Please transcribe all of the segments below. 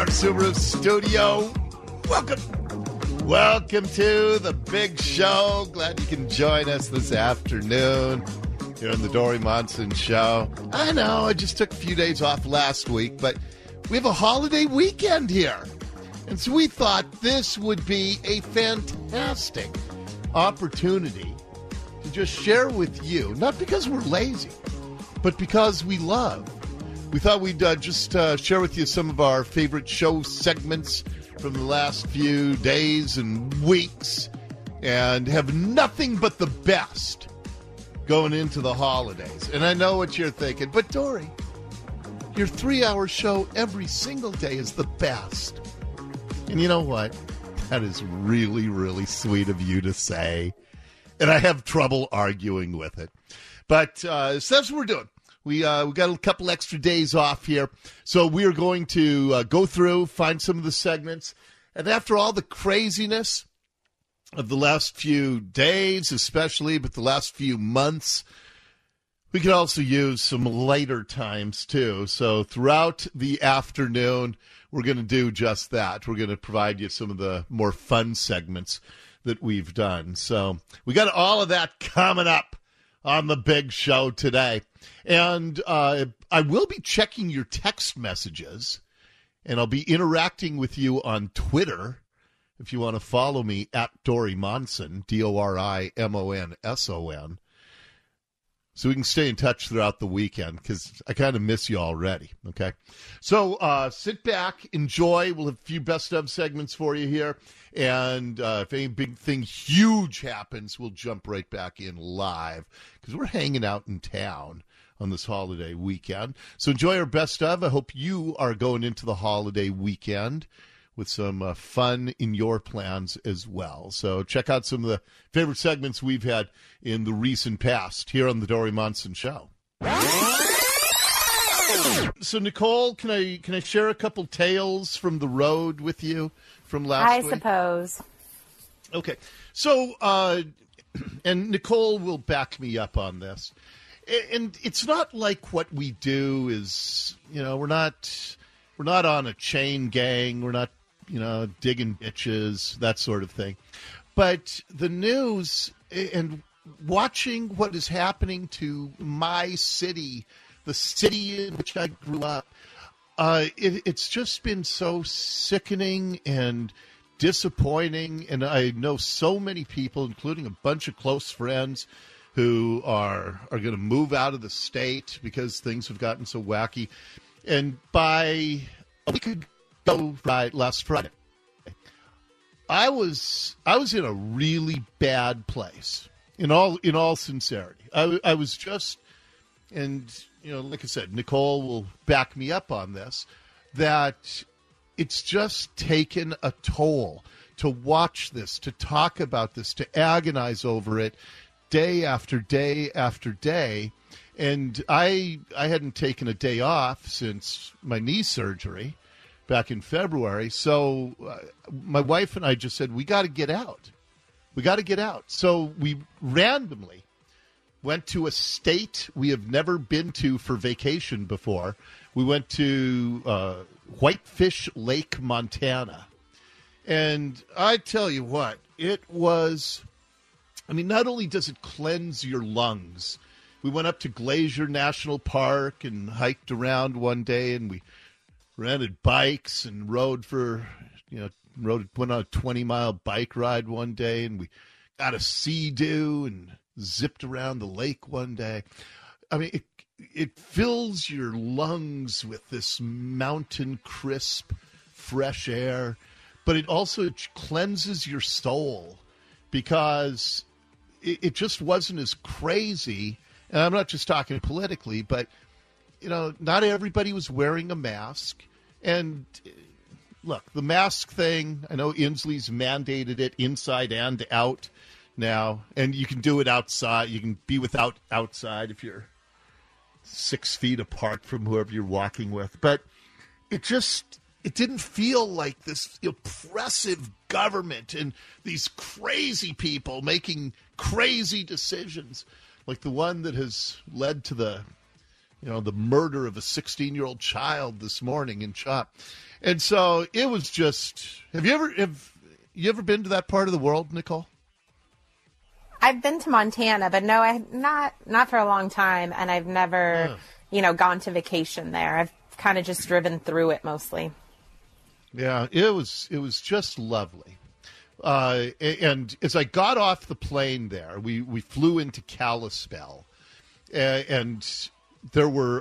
Mark Subaru Studio. Welcome to the big show. Glad you can join us this afternoon here on the Dory Monson Show. I know I just took a few days off last week, but we have a holiday weekend here. And so we thought this would be a fantastic opportunity to just share with you, not because we're lazy, but because we love. We thought we'd just share with you some of our favorite show segments from the last few days and weeks and have nothing but the best going into the holidays. And I know what you're thinking, but Dory, your 3-hour show every single day is the best. And you know what? That is really, really sweet of you to say. And I have trouble arguing with it. But so that's what we're doing. We got a couple extra days off here. So we are going to go through, find some of the segments. And after all the craziness of the last few days, especially, but the last few months, we could also use some lighter times too. So throughout the afternoon, we're going to do just that. We're going to provide you some of the more fun segments that we've done. So we got all of that coming up on the big show today. And I will be checking your text messages, and I'll be interacting with you on Twitter. If you want to follow me, at Dory Monson, DORIMONSON. So we can stay in touch throughout the weekend because I kind of miss you already, okay? So sit back, enjoy. We'll have a few best of segments for you here. And if any big thing huge happens, we'll jump right back in live because we're hanging out in town on this holiday weekend. So enjoy our best of. I hope you are going into the holiday weekend with some fun in your plans as well. So check out some of the favorite segments we've had in the recent past here on the Dory Monson Show. So Nicole, can I share a couple tales from the road with you from last week? I suppose. Okay. So, and Nicole will back me up on this. And it's not like what we do is, we're not on a chain gang. We're not, digging ditches, that sort of thing. But the news and watching what is happening to my city, the city in which I grew up, it's just been so sickening and disappointing. And I know so many people, including a bunch of close friends, who are going to move out of the state because things have gotten so wacky. And by a week ago, last Friday, I was in a really bad place. In all sincerity, I was just, and like I said, Nicole will back me up on this, that it's just taken a toll to watch this, to talk about this, to agonize over it day after day after day. And I hadn't taken a day off since my knee surgery back in February. So my wife and I just said, we got to get out. We got to get out. So we randomly went to a state we have never been to for vacation before. We went to Whitefish Lake, Montana. And I tell you what, it was, not only does it cleanse your lungs, we went up to Glacier National Park and hiked around one day, and we rented bikes and went on a 20-mile bike ride one day, and we got a Sea-Doo and zipped around the lake one day. It fills your lungs with this mountain crisp, fresh air, but it also cleanses your soul because it just wasn't as crazy. And I'm not just talking politically, but, not everybody was wearing a mask. And look, the mask thing, I know Inslee's mandated it inside and out now. And you can do it outside. You can be without outside if you're 6 feet apart from whoever you're walking with. But it didn't feel like this oppressive government and these crazy people making crazy decisions like the one that has led to the the murder of a 16-year-old child this morning in Chop. And so it was just, have you ever been to that part of the world, Nicole? I've been to Montana, but no, I not for a long time, and I've never, gone to vacation there. I've kind of just driven through it mostly. Yeah, it was just lovely. And as I got off the plane there, we flew into Kalispell, and there were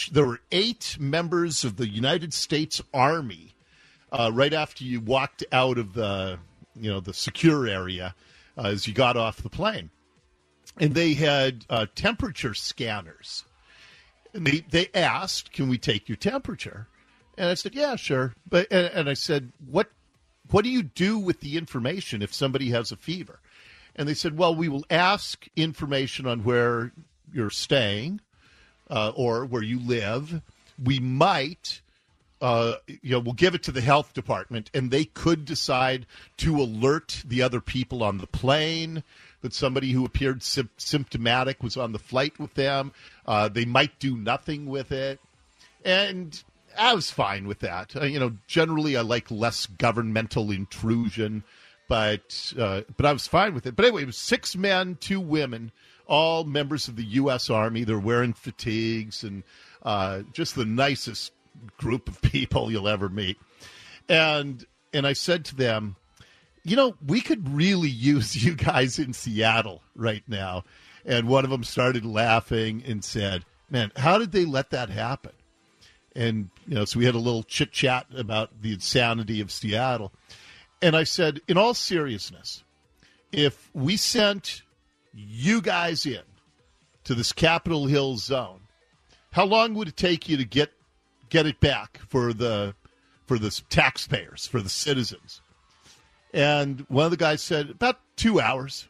8 members of the United States Army right after you walked out of the secure area as you got off the plane. And they had temperature scanners. And they asked, can we take your temperature? And I said, yeah, sure. And I said, what do you do with the information if somebody has a fever? And they said, well, we will ask information on where you're staying or where you live. We might, we'll give it to the health department, and they could decide to alert the other people on the plane that somebody who appeared symptomatic was on the flight with them. They might do nothing with it. And I was fine with that. Generally I like less governmental intrusion, but I was fine with it. But anyway, it was 6 men, 2 women, all members of the U.S. Army. They're wearing fatigues and just the nicest group of people you'll ever meet. And I said to them, we could really use you guys in Seattle right now. And one of them started laughing and said, man, how did they let that happen? And, so we had a little chit chat about the insanity of Seattle. And I said, in all seriousness, if we sent you guys in to this Capitol Hill zone, how long would it take you to get it back for the taxpayers, for the citizens? And one of the guys said, about 2 hours.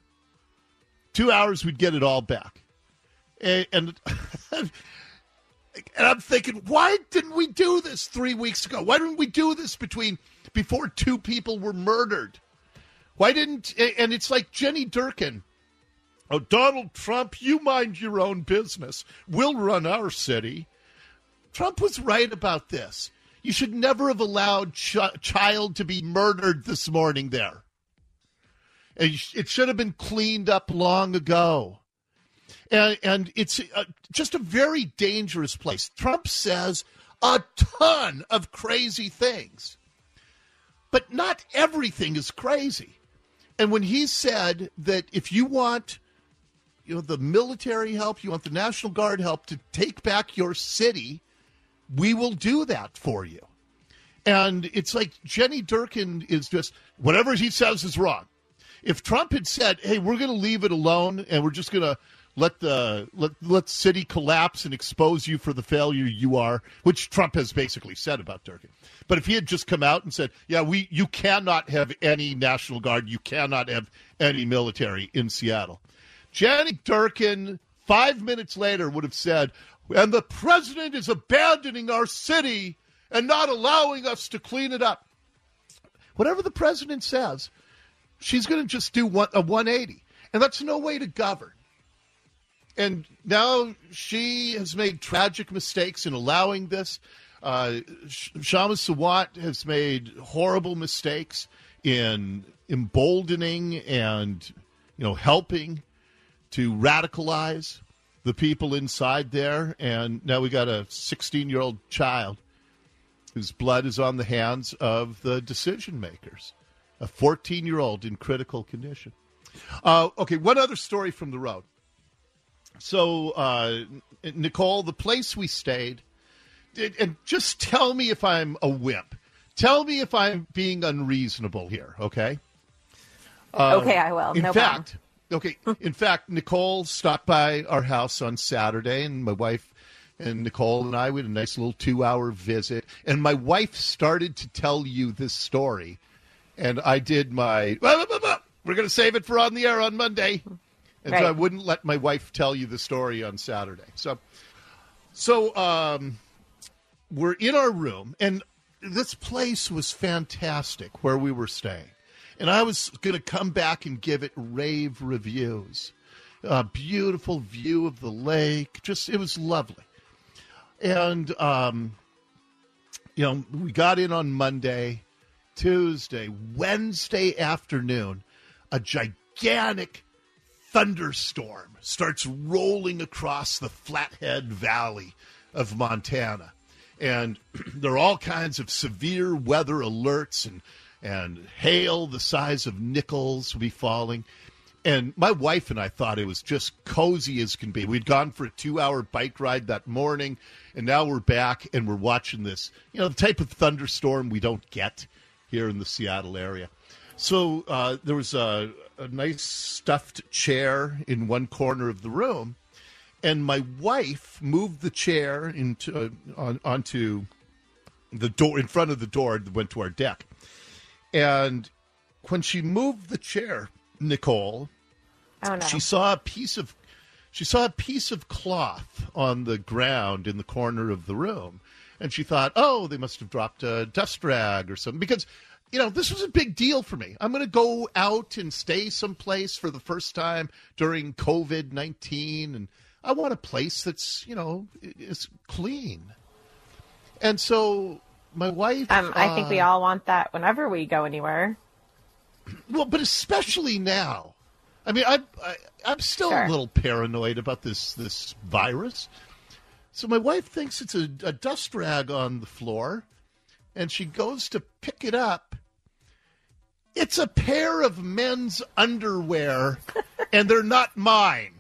2 hours, we'd get it all back. And I'm thinking, why didn't we do this 3 weeks ago? Why didn't we do this before 2 people were murdered? And it's like Jenny Durkin. Oh, Donald Trump, you mind your own business. We'll run our city. Trump was right about this. You should never have allowed child to be murdered this morning there. And it should have been cleaned up long ago. And it's just a very dangerous place. Trump says a ton of crazy things. But not everything is crazy. And when he said that if you want the military help, you want the National Guard help to take back your city, we will do that for you. And it's like Jenny Durkin is just, whatever he says is wrong. If Trump had said, hey, we're going to leave it alone and we're just going to let city collapse and expose you for the failure you are, which Trump has basically said about Durkin. But if he had just come out and said, yeah, you cannot have any National Guard, you cannot have any military in Seattle. Jenny Durkin, 5 minutes later, would have said, and the president is abandoning our city and not allowing us to clean it up. Whatever the president says, she's going to just do a 180. And that's no way to govern. And now she has made tragic mistakes in allowing this. Shama Sawant has made horrible mistakes in emboldening and, helping to radicalize the people inside there. And now we got a 16-year-old child whose blood is on the hands of the decision makers, a 14-year-old in critical condition. Okay, one other story from the road. So, Nicole, the place we stayed, and just tell me if I'm a wimp. Tell me if I'm being unreasonable here, okay? Okay, I will. No problem. In fact, Nicole stopped by our house on Saturday, and my wife and Nicole and I, we had a nice little 2-hour visit. And my wife started to tell you this story, and I did my, we're going to save it for on the air on Monday. And right. So I wouldn't let my wife tell you the story on Saturday. So we're in our room, and this place was fantastic where we were staying. And I was going to come back and give it rave reviews. A beautiful view of the lake. It was lovely. And, we got in on Monday, Tuesday, Wednesday afternoon, a gigantic thunderstorm starts rolling across the Flathead Valley of Montana. And there are all kinds of severe weather alerts and hail the size of nickels will be falling. And my wife and I thought it was just cozy as can be. We'd gone for a 2-hour bike ride that morning, and now we're back and we're watching this, the type of thunderstorm we don't get here in the Seattle area. So there was a nice stuffed chair in one corner of the room, and my wife moved the chair onto the door in front of the door that went to our deck. And when she moved the chair, Nicole, oh, no. she saw a piece of cloth on the ground in the corner of the room, and she thought, oh, they must have dropped a dust rag or something, because this was a big deal for me. I'm going to go out and stay someplace for the first time during COVID-19, and I want a place that's is clean. And so my wife, I think we all want that whenever we go anywhere. Well, but especially now. I mean, I'm still Sure. a little paranoid about this virus. So my wife thinks it's a dust rag on the floor, and she goes to pick it up. It's a pair of men's underwear, and they're not mine.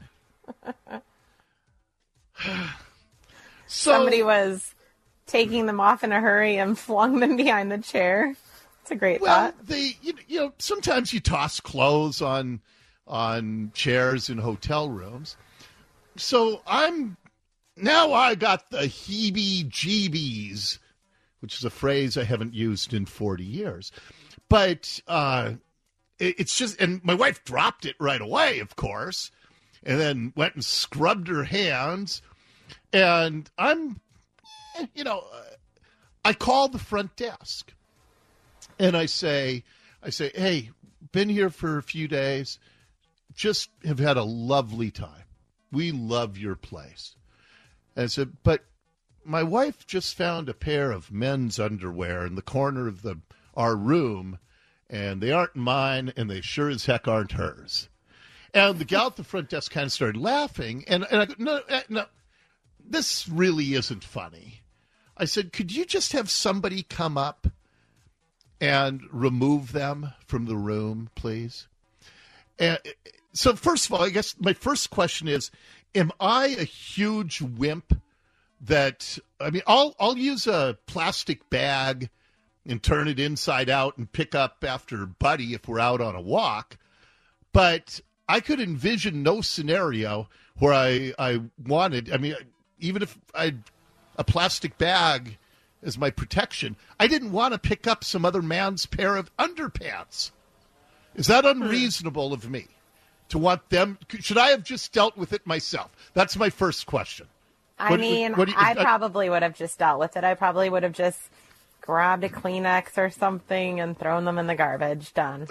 So, Somebody was taking them off in a hurry and flung them behind the chair. It's a great thought. they, sometimes you toss clothes on chairs in hotel rooms. So I got the heebie-jeebies, which is a phrase I haven't used in 40 years. But it's just, and my wife dropped it right away, of course, and then went and scrubbed her hands. And I called the front desk, and I say, hey, been here for a few days, just have had a lovely time. We love your place. And I said, but my wife just found a pair of men's underwear in the corner of our room, and they aren't mine, and they sure as heck aren't hers. And the gal at the front desk kind of started laughing, and I go, no, this really isn't funny. I said, could you just have somebody come up and remove them from the room, please? And so first of all, I guess my first question is, am I a huge wimp I'll use a plastic bag and turn it inside out and pick up after Buddy if we're out on a walk. But I could envision no scenario where I wanted, even if a plastic bag as my protection, I didn't want to pick up some other man's pair of underpants. Is that unreasonable of me to want them? Should I have just dealt with it myself? That's my first question. I probably would have just dealt with it. I probably would have just grabbed a Kleenex or something and thrown them in the garbage. Done.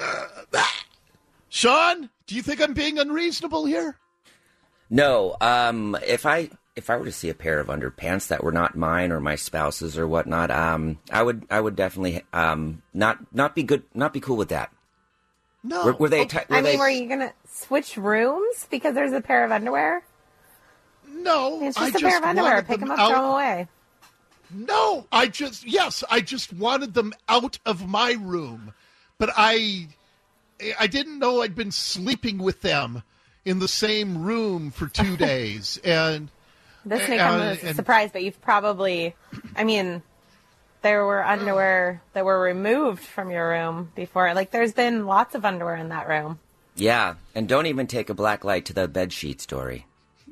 Sean, do you think I'm being unreasonable here? No. If I were to see a pair of underpants that were not mine or my spouse's or whatnot, I would definitely not be cool with that. No. Were they? Were you gonna switch rooms because there's a pair of underwear? No, It's just a pair of underwear. Pick them up, throw them away. No, I just wanted them out of my room, but I didn't know I'd been sleeping with them in the same room for 2 days, and this may come as a surprise, but you've probably, there were underwear that were removed from your room before. Like, there's been lots of underwear in that room. Yeah, and don't even take a black light to the bedsheet story.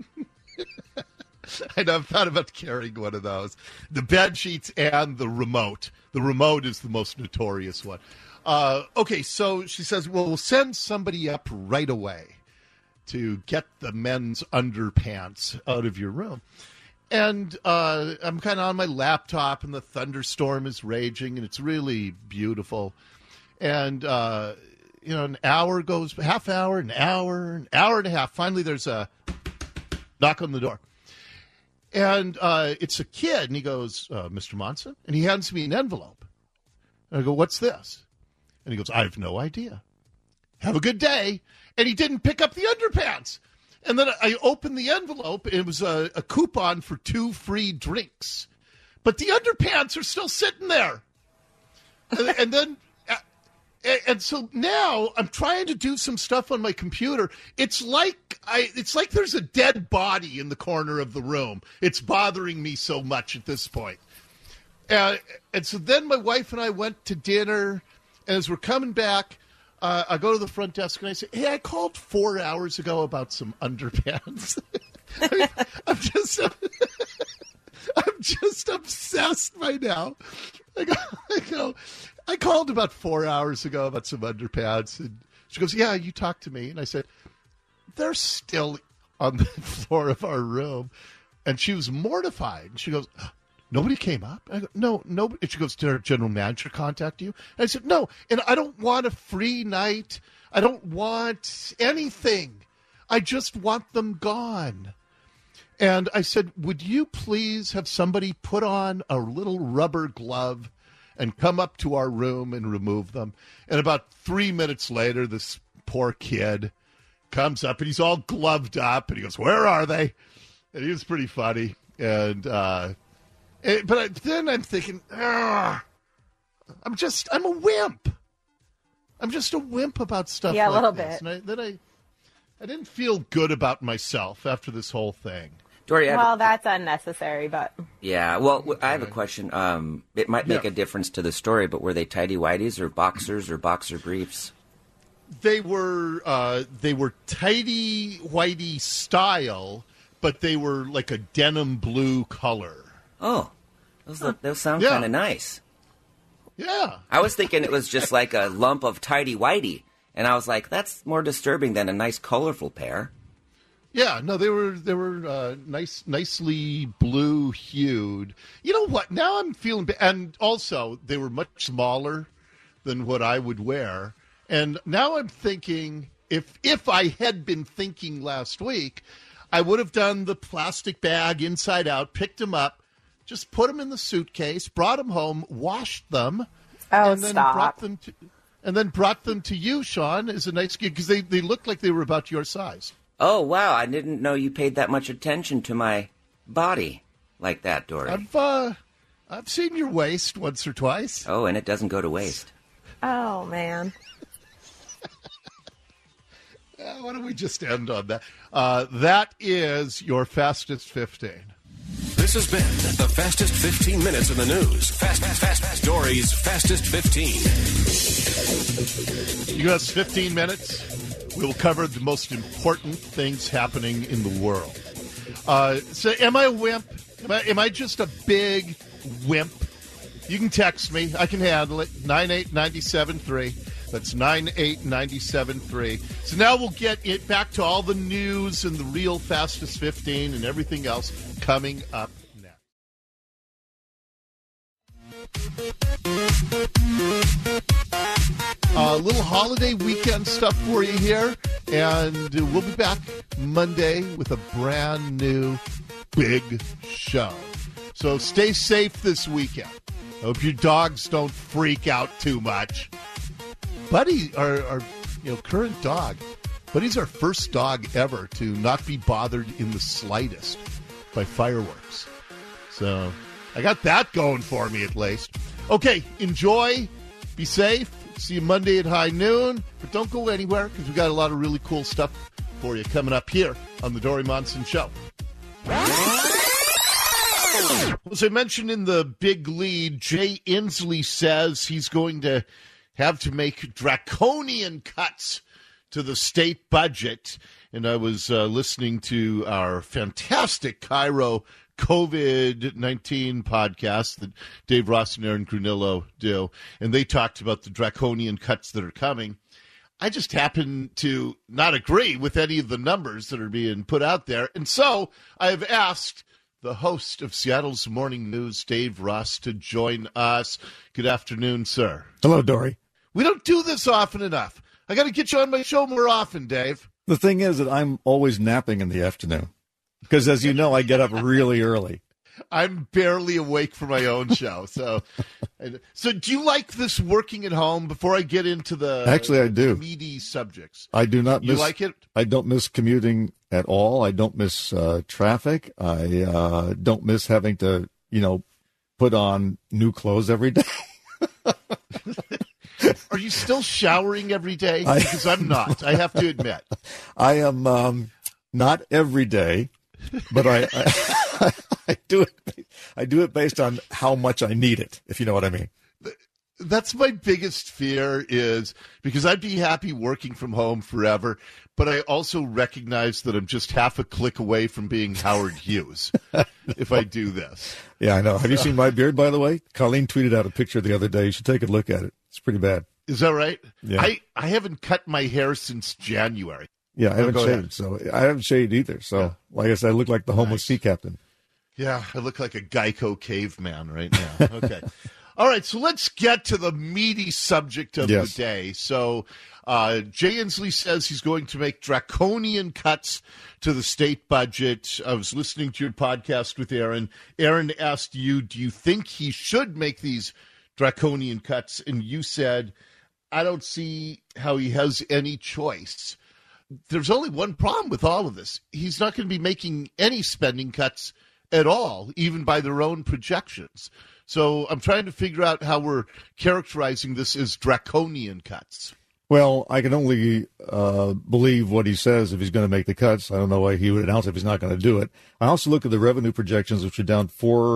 I know, I've thought about carrying one of those. The bed sheets and the remote. The remote is the most notorious one. Okay, so she says, well, we'll send somebody up right away to get the men's underpants out of your room. And I'm kind of on my laptop, and the thunderstorm is raging, and it's really beautiful. And, an hour goes, half hour, an hour and a half. Finally, there's a knock on the door. And it's a kid, and he goes, Mr. Monson? And he hands me an envelope. And I go, what's this? And he goes, I have no idea. Have a good day. And he didn't pick up the underpants. And then I opened the envelope, and it was a coupon for 2 free drinks. But the underpants are still sitting there. And then... And so now I'm trying to do some stuff on my computer. It's like there's a dead body in the corner of the room. It's bothering me so much at this point. And so then my wife and I went to dinner, and as we're coming back, I go to the front desk and I say, "Hey, I called 4 hours ago about some underpants." I'm just obsessed right now. I called about 4 hours ago about some underpants, and she goes, "Yeah, you talked to me." And I said, "They're still on the floor of our room." And she was mortified. And she goes, "Nobody came up?" I go, "No, nobody." And she goes, "Did our general manager contact you?" And I said, "No, and I don't want a free night. I don't want anything. I just want them gone." And I said, "Would you please have somebody put on a little rubber glove and come up to our room and remove them?" And about 3 minutes later, this poor kid comes up, and he's all gloved up, and he goes, "Where are they?" And he was pretty funny. And but then I'm thinking, I'm a wimp. I'm just a wimp about stuff like this. Yeah, a little bit. And I didn't feel good about myself after this whole thing. Dory, that's unnecessary, but... Yeah, well, I have a question. It might make a difference to the story, but were they tighty-whities or boxers or boxer briefs? They were tighty-whitey style, but they were like a denim blue color. Oh, those sound kind of nice. Yeah. I was thinking it was just like a lump of tighty-whitey, and I was like, that's more disturbing than a nice, colorful pair. Yeah, no, they were nicely blue hued. You know what? Now I'm feeling, and also they were much smaller than what I would wear. And now I'm thinking, if I had been thinking last week, I would have done the plastic bag inside out, picked them up, just put them in the suitcase, brought them home, washed them, and then brought them to you, Sean, as a nice gift, because they looked like they were about your size. Oh, wow. I didn't know you paid that much attention to my body like that, Dory. I've seen your waist once or twice. Oh, and it doesn't go to waste. Oh, man. Why don't we just end on that? That is your Fastest 15. This has been the Fastest 15 Minutes in the News. Fast Dory's Fastest 15. You got 15 minutes? We'll cover the most important things happening in the world. So am I a wimp? Am I just a big wimp? You can text me. I can handle it. 98973. That's 98973. So now we'll get it back to all the news and the real Fastest 15 and everything else coming up next. A little holiday weekend stuff for you here, and we'll be back Monday with a brand new big show. So stay safe this weekend. Hope your dogs don't freak out too much. Buddy, our current dog, Buddy's our first dog ever to not be bothered in the slightest by fireworks. So I got that going for me at least. Okay, enjoy, be safe. See you Monday at high noon, but don't go anywhere because we got a lot of really cool stuff for you coming up here on the Dory Monson Show. As I mentioned in the big lead, Jay Inslee says he's going to have to make draconian cuts to the state budget. And I was listening to our fantastic Cairo COVID-19 podcast that Dave Ross and Aaron Grunillo do, and they talked about the draconian cuts that are coming. I just happen to not agree with any of the numbers that are being put out there, and so I have asked the host of Seattle's Morning News, Dave Ross, to join us. Good afternoon, sir. Hello, Dory. We don't do this often enough. I got to get you on my show more often, Dave. The thing is that I'm always napping in the afternoon. Because as you know, I get up really early. I'm barely awake for my own show. So do you like this working at home? Before I get into the Actually, I do. Meaty subjects, I do not. You like it? I don't miss commuting at all. I don't miss traffic. I don't miss having to, put on new clothes every day. Are you still showering every day? Because I'm not. I have to admit, I am not every day, but I do it. I do it based on how much I need it, if you know what I mean. That's my biggest fear, is because I'd be happy working from home forever, but I also recognize that I'm just half a click away from being Howard Hughes if I do this. Yeah, I know. Have you seen my beard, by the way? Colleen tweeted out a picture the other day. You should take a look at it. It's pretty bad. Is that right? Yeah. I haven't cut my hair since January. Yeah, I haven't shaved. So I haven't shaved either. So, like I said, I look like the homeless sea captain. Yeah, I look like a Geico caveman right now. Okay. All right, so let's get to the meaty subject of the day. So Jay Inslee says he's going to make draconian cuts to the state budget. I was listening to your podcast with Aaron. Aaron asked you, do you think he should make these draconian cuts? And you said, I don't see how he has any choice. There's only one problem with all of this. He's not going to be making any spending cuts at all, even by their own projections. So I'm trying to figure out how we're characterizing this as draconian cuts. Well, I can only believe what he says if he's going to make the cuts. I don't know why he would announce if he's not going to do it. I also look at the revenue projections, which are down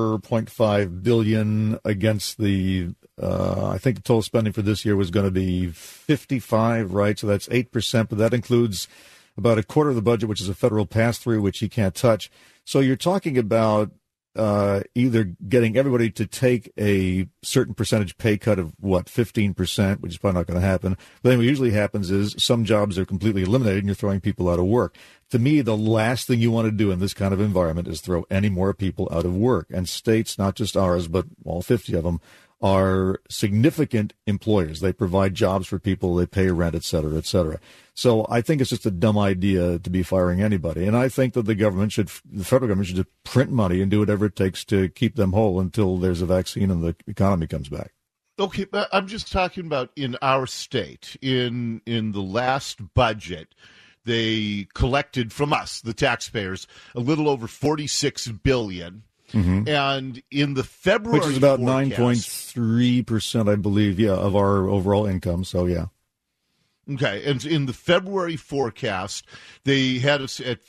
$4.5 billion against the, I think the total spending for this year was going to be 55, right? So that's 8%, but that includes about a quarter of the budget, which is a federal pass-through, which he can't touch. So you're talking about either getting everybody to take a certain percentage pay cut of 15%, which is probably not going to happen. But then what usually happens is some jobs are completely eliminated and you're throwing people out of work. To me, the last thing you want to do in this kind of environment is throw any more people out of work. And states, not just ours, but all 50 of them, are significant employers. They provide jobs for people, they pay rent, et cetera, et cetera. So I think it's just a dumb idea to be firing anybody. And I think that the federal government should just print money and do whatever it takes to keep them whole until there's a vaccine and the economy comes back. Okay, but I'm just talking about in our state. In the last budget, they collected from us, the taxpayers, a little over $46 billion. Mm-hmm. And in the February which is about forecast, 9.3%, I believe, of our overall income. So, yeah. Okay, and in the February forecast, they had us at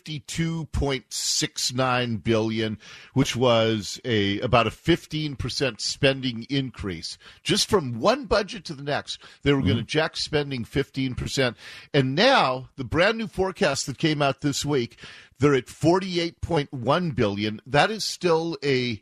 $52.69 billion, which was about a 15% spending increase. Just from one budget to the next, they were going to jack spending 15%. And now, the brand new forecast that came out this week, they're at $48.1 billion. That is still a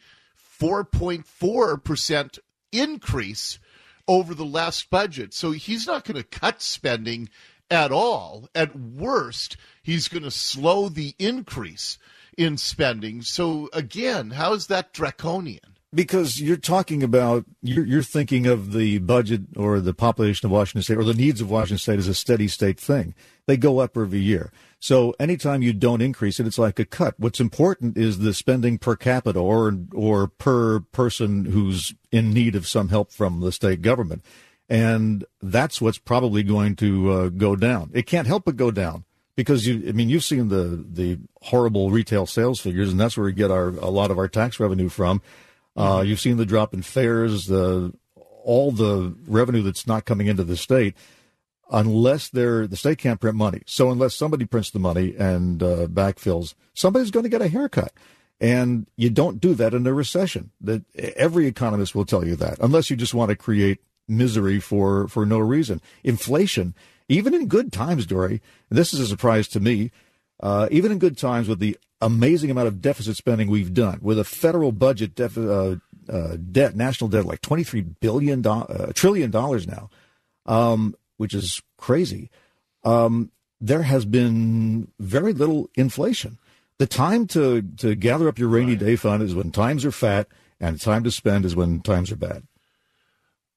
4.4% increase over the last budget. So he's not going to cut spending at all. At worst, he's going to slow the increase in spending. So again, how is that draconian? Because you're talking about, you're thinking of the budget or the population of Washington State or the needs of Washington State as a steady state thing. They go up every year. So anytime you don't increase it, it's like a cut. What's important is the spending per capita or per person who's in need of some help from the state government. And that's what's probably going to go down. It can't help but go down because you've seen the horrible retail sales figures, and that's where we get a lot of our tax revenue from. You've seen the drop in fares, all the revenue that's not coming into the state, unless the state can't print money. So unless somebody prints the money and backfills, somebody's going to get a haircut. And you don't do that in a recession. That every economist will tell you that, unless you just want to create misery for no reason. Inflation, even in good times, Dory, and this is a surprise to me, even in good times with the amazing amount of deficit spending we've done, with a federal budget national debt like $23 trillion now, which is crazy. There has been very little inflation. The time to gather up your rainy day fund is when times are fat, and the time to spend is when times are bad.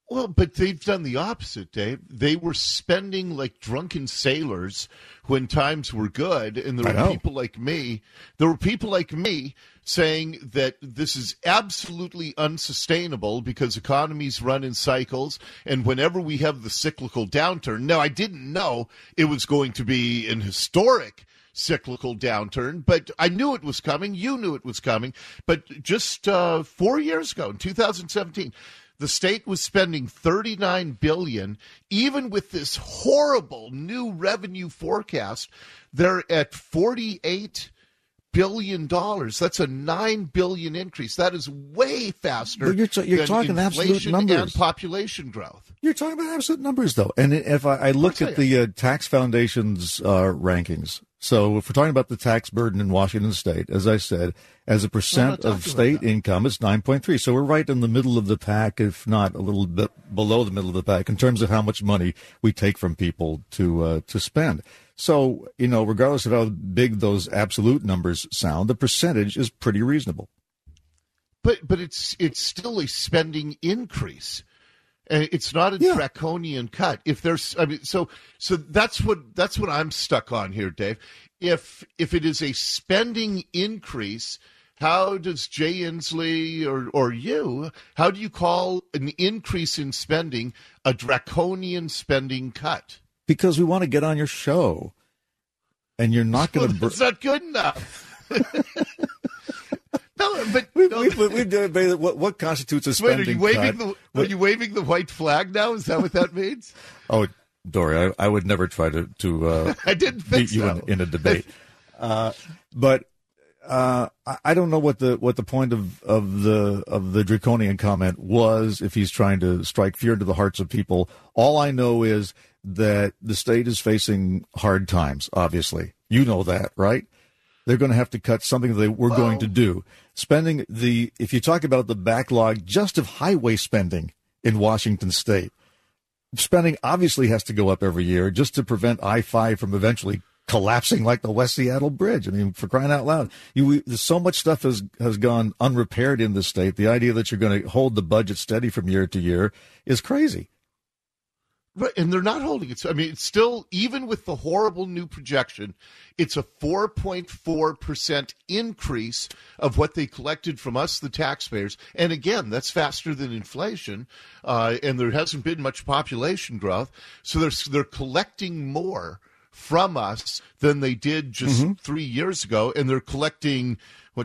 Well, but they've done the opposite, Dave. They were spending like drunken sailors when times were good, and there were people like me. There were people like me saying that this is absolutely unsustainable because economies run in cycles, and whenever we have the cyclical downturn, now I didn't know it was going to be an historic cyclical downturn, but I knew it was coming. You knew it was coming. But just 4 years ago, in 2017, the state was spending $39 billion. Even with this horrible new revenue forecast, they're at $48 billion. That's a $9 billion increase. That is way faster you're than talking inflation absolute numbers and population growth. You're talking about absolute numbers, though. And if I look at the Tax Foundation's rankings, so if we're talking about the tax burden in Washington State, as I said, as a percent of state income, it's 9.3. So we're right in the middle of the pack, if not a little bit below the middle of the pack, in terms of how much money we take from people to spend. So, regardless of how big those absolute numbers sound, the percentage is pretty reasonable. But it's still a spending increase. And it's not a draconian cut. If there's, so that's what I'm stuck on here, Dave. If it is a spending increase, how does Jay Inslee or you, how do you call an increase in spending a draconian spending cut? Because we want to get on your show, and you're not going to. That's not good enough. No, but we've debated what constitutes a spending cut. Are you waving the white flag now? Is that what that means? Oh, Dory, I would never try to I didn't think beat you in a debate. But I don't know what the point of the draconian comment was. If he's trying to strike fear into the hearts of people, all I know is that the state is facing hard times. Obviously, you know that, right? They're going to have to cut something they were going to do. If you talk about the backlog just of highway spending in Washington State, spending obviously has to go up every year just to prevent I-5 from eventually collapsing like the West Seattle Bridge. I mean, for crying out loud, there's so much stuff has gone unrepaired in the state. The idea that you're going to hold the budget steady from year to year is crazy. Right, and they're not holding it. It's still, even with the horrible new projection, it's a 4.4% increase of what they collected from us, the taxpayers. And again, that's faster than inflation, and there hasn't been much population growth. So they're collecting more from us than they did just 3 years ago, and they're collecting,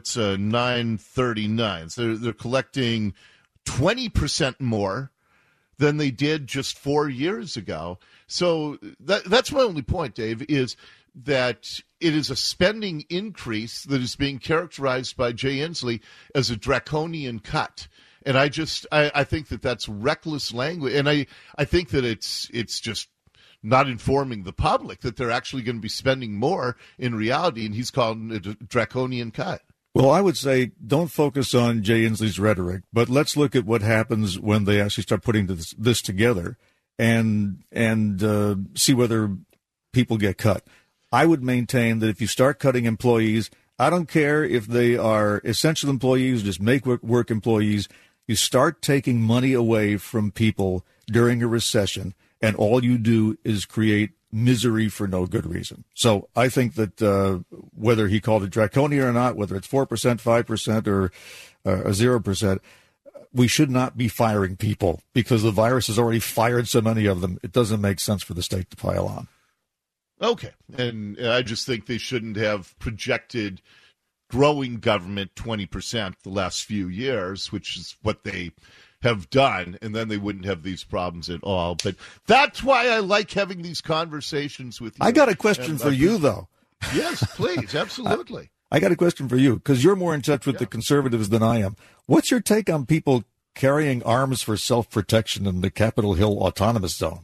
939. So they're collecting 20% more than they did just 4 years ago. So that's my only point, Dave, is that it is a spending increase that is being characterized by Jay Inslee as a draconian cut. And I think that that's reckless language. And I think that it's just not informing the public that they're actually going to be spending more in reality, and he's calling it a draconian cut. Well, I would say don't focus on Jay Inslee's rhetoric, but let's look at what happens when they actually start putting this together and see whether people get cut. I would maintain that if you start cutting employees, I don't care if they are essential employees, just make work employees, you start taking money away from people during a recession, and all you do is create misery for no good reason. So I think that whether he called it draconian or not, whether it's 4%, 5%, or 0%, we should not be firing people because the virus has already fired so many of them. It doesn't make sense for the state to pile on. Okay. And I just think they shouldn't have projected growing government 20% the last few years, which is what they have done, and then they wouldn't have these problems at all. But that's why I like having these conversations with you. I got a question for you, though. Yes, please, absolutely. I got a question for you, because you're more in touch with the conservatives than I am. What's your take on people carrying arms for self-protection in the Capitol Hill Autonomous Zone?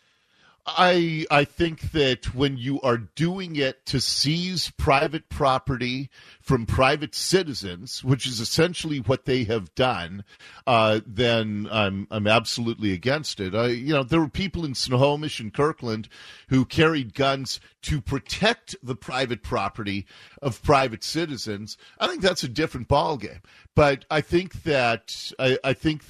I think that when you are doing it to seize private property from private citizens, which is essentially what they have done, then I'm absolutely against it. There were people in Snohomish and Kirkland who carried guns to protect the private property of private citizens. I think that's a different ballgame. But I think that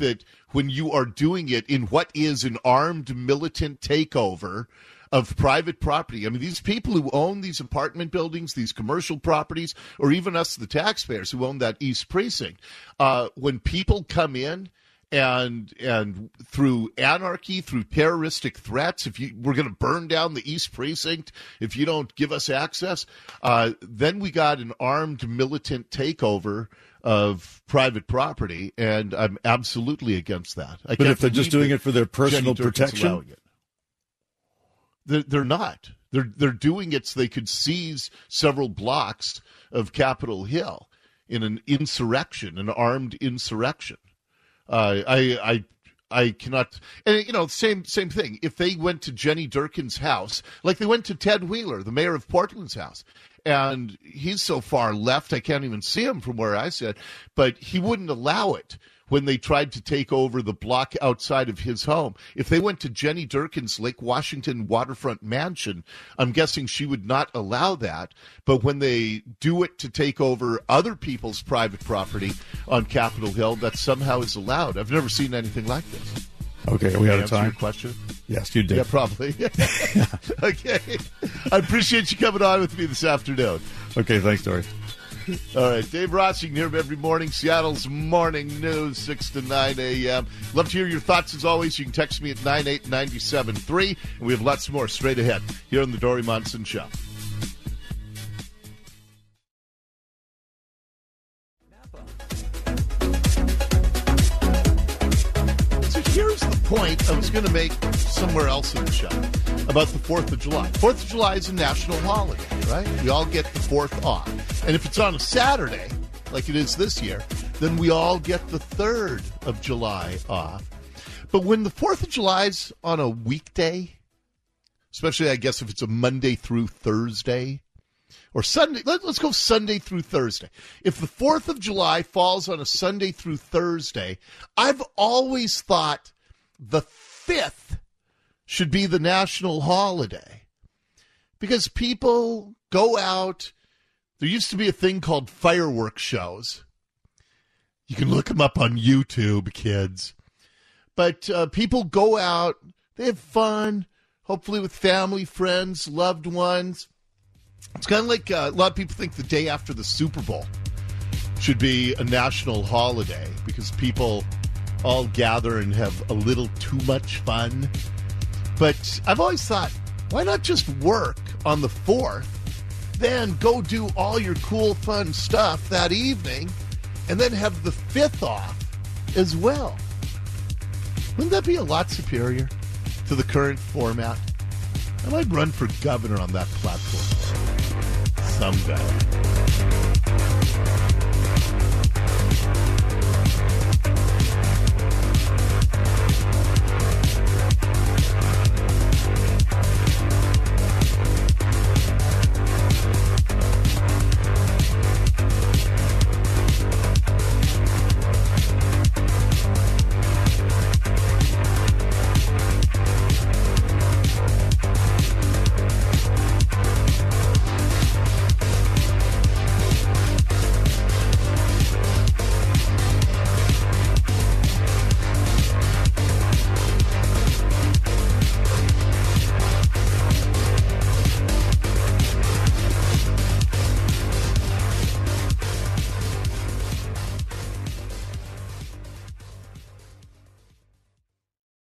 when you are doing it in what is an armed militant takeover of private property. I mean, these people who own these apartment buildings, these commercial properties, or even us, the taxpayers who own that East Precinct, when people come in and through anarchy, through terroristic threats, we're going to burn down the East Precinct if you don't give us access, then we got an armed militant takeover of private property, and I'm absolutely against that. But if they're just doing it for their personal protection, they're not. They're doing it so they could seize several blocks of Capitol Hill in an insurrection, an armed insurrection. I cannot, and same thing. If they went to Jenny Durkin's house, like they went to Ted Wheeler, the mayor of Portland's house, and he's so far left I can't even see him from where I sit, but he wouldn't allow it when they tried to take over the block outside of his home. If they went to Jenny Durkin's Lake Washington waterfront mansion, I'm guessing she would not allow that. But when they do it to take over other people's private property on Capitol Hill, that somehow is allowed. I've never seen anything like this. Okay, are we out of time? Your question? Yes, you did. Yeah, probably. Okay. I appreciate you coming on with me this afternoon. Okay, thanks, Dory. All right, Dave Ross, you can hear him every morning. Seattle's Morning News, 6 to 9 a.m. Love to hear your thoughts as always. You can text me at 98973, and we have lots more straight ahead here on the Dory Monson Show. So here's the point I was going to make somewhere else in the show about the 4th of July. 4th of July is a national holiday, right? We all get the 4th off. And if it's on a Saturday, like it is this year, then we all get the 3rd of July off. But when the 4th of July is on a weekday, especially I guess if it's a Monday through Thursday, or Sunday, let's go Sunday through Thursday. If the 4th of July falls on a Sunday through Thursday, I've always thought the 5th should be the national holiday. Because people go out. There used to be a thing called fireworks shows. You can look them up on YouTube, kids. But people go out, they have fun, hopefully with family, friends, loved ones. It's kind of like a lot of people think the day after the Super Bowl should be a national holiday because people all gather and have a little too much fun. But I've always thought, why not just work on the 4th? Then go do all your cool, fun stuff that evening, and then have the 5th off as well. Wouldn't that be a lot superior to the current format? I might run for governor on that platform someday.